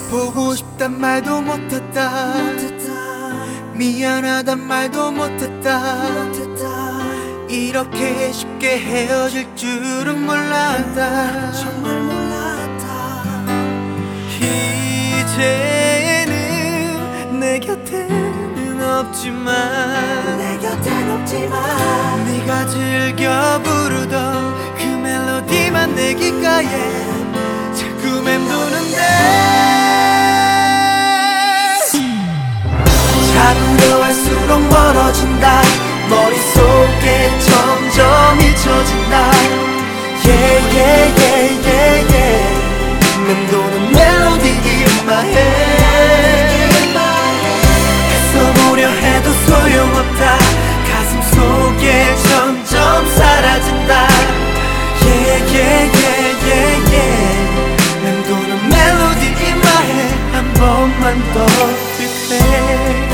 보고 싶단 말도 못했다. 미안하단 말도 못했다. 이렇게 쉽게 헤어질 줄은 몰랐다. 정말 몰랐다. 이제는 내 곁에는 없지만 네가 즐겨 부르던 그 멜로디만 내 귓가에 자꾸 맴도는데 잡으려 할수록 멀어진다. 머릿속에 점점 잊혀진다. Yeah yeah yeah yeah yeah. 맴도는 멜로디 in my head. 애써보려 해도 소용없다. 가슴 속에 점점 사라진다. Yeah yeah yeah yeah yeah. 맴도는 멜로디 in my head. 한 번만 더 replay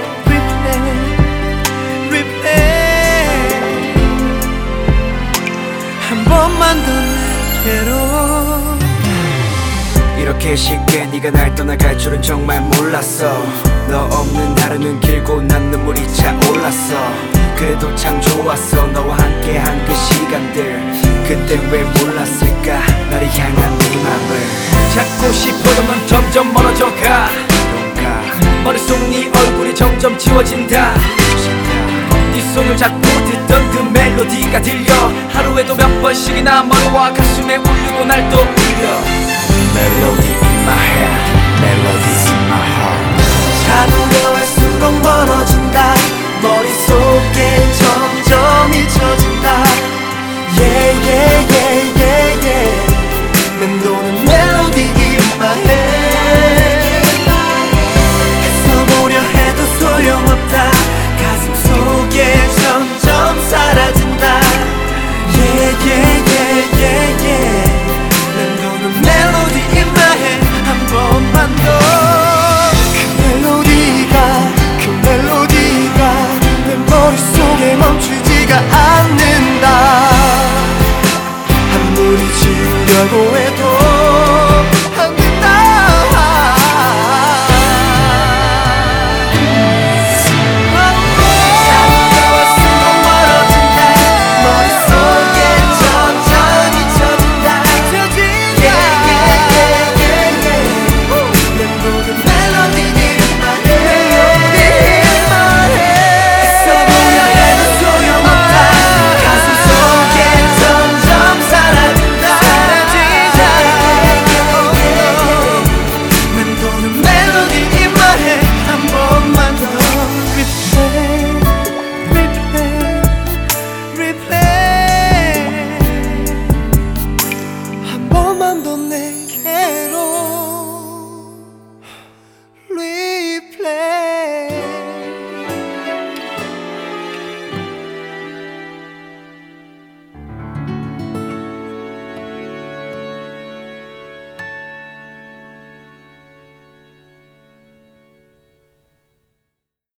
한 번만 더 내게로. 이렇게 쉽게 네가 날 떠나갈 줄은 정말 몰랐어. 너 없는 하루는 길고 난 눈물이 차올랐어. 그래도 참 좋았어 너와 함께한 그 시간들. 그때 왜 몰랐을까 너를 향한 네 맘을. 찾고 싶어도 넌 점점 멀어져가. 머릿속 네 얼굴이 점점 지워진다. 네 손을 잡고 듣던 그 멜로디가 들려. 하루에도 몇 번씩이나 멀어와 가슴에 울리고 날 또 울려.